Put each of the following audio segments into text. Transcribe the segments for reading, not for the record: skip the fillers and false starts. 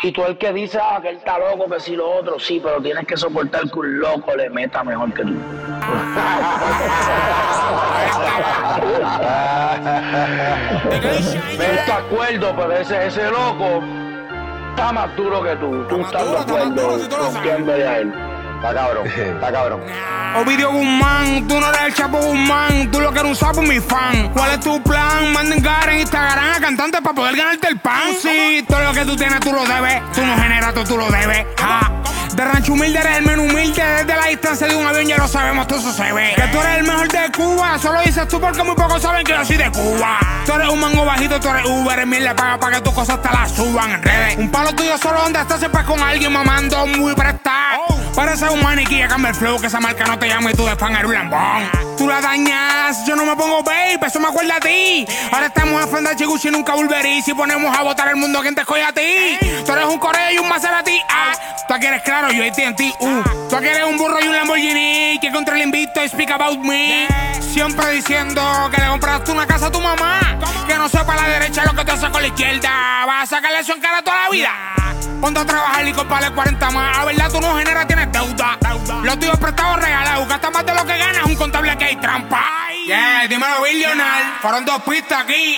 Y tú el que dice, que él está loco, que si lo otro, sí, pero tienes que soportar que un loco le meta mejor que tú. Me está de acuerdo, pero ese loco está más duro que tú. Tú estás de acuerdo rompiéndole a él. Está cabrón, está cabrón. Ovidio Guzmán, tú no eres el Chapo Guzmán, tú lo que eres un sapo, mi fan. ¿Cuál es tu plan? Manden cara en Instagram a cantantes para poder ganarte el pan. Sí, todo lo que tú tienes tú lo debes, tú no generas, tú lo debes. De rancho humilde eres el menos humilde, desde la distancia de un avión ya lo sabemos, todo eso se ve. Que tú eres el mejor de Cuba, solo dices tú porque muy pocos saben que yo soy de Cuba. Tú eres un mango bajito, tú eres Uber, el miel le paga para que tus cosas te las suban en redes. Un palo tuyo solo donde estás siempre con alguien mamando muy prestado. Parece un maniquí, cambia el flow, que esa marca no te llama y tú de fan eres un lambón. Tú la dañas, yo no me pongo babe, eso me acuerda a ti. Ahora estamos en Fendachi, Gucci, nunca volverí. Si ponemos a votar el mundo, ¿quién te escoge a ti? Tú eres un Correa y un Maserati, tú aquí eres claro, yo AT&T, Tú aquí eres un burro y un Lamborghini, que contra el invicto speak about me. Siempre diciendo que le compraste una casa a tu mamá, que no sepa la derecha lo que te hace con la izquierda. Vas a sacarle eso en cara toda la vida. Ponte a trabajar y comprarle 40 más. A verdad tú no generas, tienes deuda. Los tuyos prestados regalados. Gastas más de lo que ganas, un contable que hay trampa. Yeah, dímelo, Billionaire. Fueron 2 pistas aquí.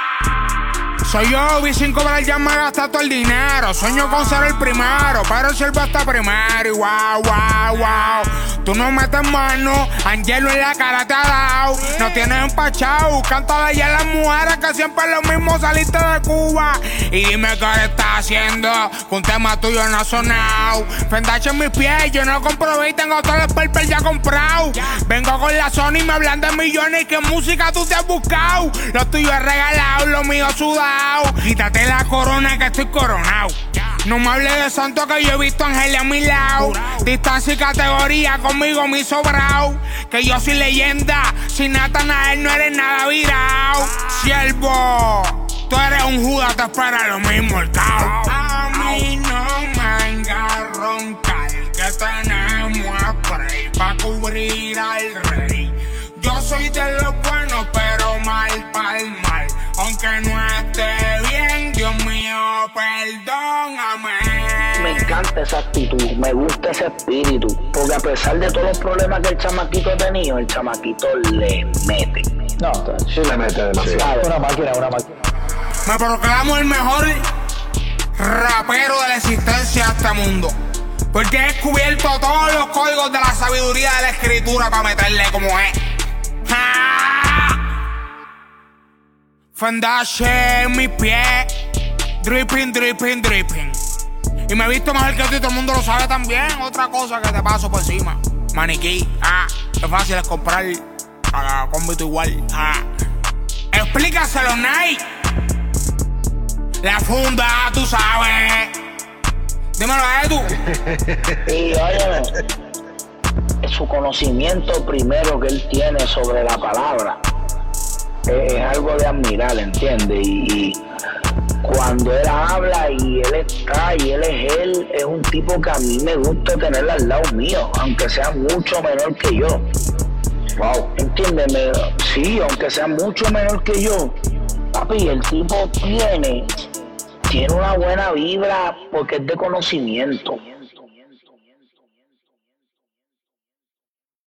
Soy yo, vi sin cobrar ya me gasta todo el dinero. Sueño con ser el primero, pero sirvo hasta primero. Y wow, wow, wow. Tú no metes mano, Angelo en la cara te ha dado. No tienes empachado, cántale ya a las mujeres que siempre es lo mismo, saliste de Cuba. Y dime qué estás haciendo, que un tema tuyo no ha sonado. Fendachi en mis pies, yo no comprobé y tengo todo el purple ya comprado. Vengo con la Sony y me hablan de millones y qué música tú te has buscado. Lo tuyo es regalado, lo mío sudado. Quítate la corona que estoy coronado. No me hables de santo que yo he visto ángeles a mi lado. Distancia y categoría conmigo mi sobrao. Que yo soy leyenda, sin Natanael no eres nada virao. Siervo, tú eres un Judas, te espera lo mismo el caos. A mí no me venga a roncar, que tenemos spray pa' cubrir al rey. Yo soy de los buenos, pero mal pa'l mal. Aunque no esté bien, Dios mío, perdóname. Me encanta esa actitud, me gusta ese espíritu. Porque a pesar de todos los problemas que el chamaquito ha tenido, el chamaquito le mete. No, sí le mete demasiado. Una máquina. Me proclamo el mejor rapero de la existencia de este mundo. Porque he descubierto todos los códigos de la sabiduría de la escritura para meterle como es. Fendachi en mis pies, dripping, dripping, dripping. Y me he visto mejor que tú y todo el mundo lo sabe también. Otra cosa que te paso por encima, maniquí, es fácil es comprar a cómbito igual, Explícaselo, Nike. La funda, tú sabes. Dímelo a Edu. Y óyeme, su conocimiento primero que él tiene sobre la palabra es algo de admirar, ¿entiendes? Y cuando él habla y él está y él es un tipo que a mí me gusta tener al lado mío, aunque sea mucho menor que yo. Wow, entiéndeme, sí, aunque sea mucho menor que yo, papi, el tipo tiene una buena vibra porque es de conocimiento.